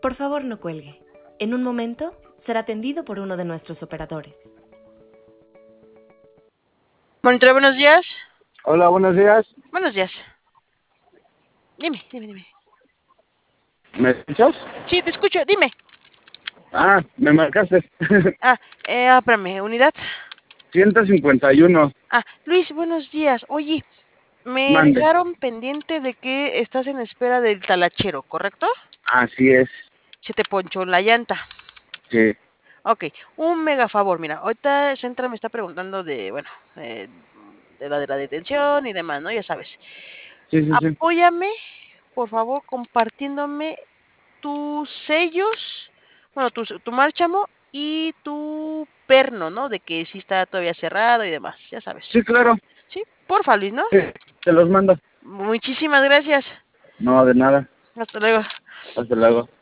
Por favor, no cuelgue. En un momento será atendido por uno de nuestros operadores. Monitor, buenos días. Hola, buenos días. Buenos días. Dime. ¿Me escuchas? Sí, te escucho, dime. Me marcaste. Espérame, unidad. 151. Luis, buenos días. Oye, me Mande. dejaron pendiente de que estás en espera del talachero, ¿correcto? Así es. Se te ponchó la llanta. Sí, Ok, un mega favor, mira, ahorita Centra me está preguntando de la detención y demás, ¿no? Ya sabes. sí. Apóyame, por favor, compartiéndome tus sellos, bueno, tu márchamo y tu perno, ¿no? De que sí está todavía cerrado y demás, ya sabes. Sí, claro. Sí, porfa, Luis, ¿no? Sí, te los mando. Muchísimas gracias. No, de nada. Hasta luego. Hasta luego.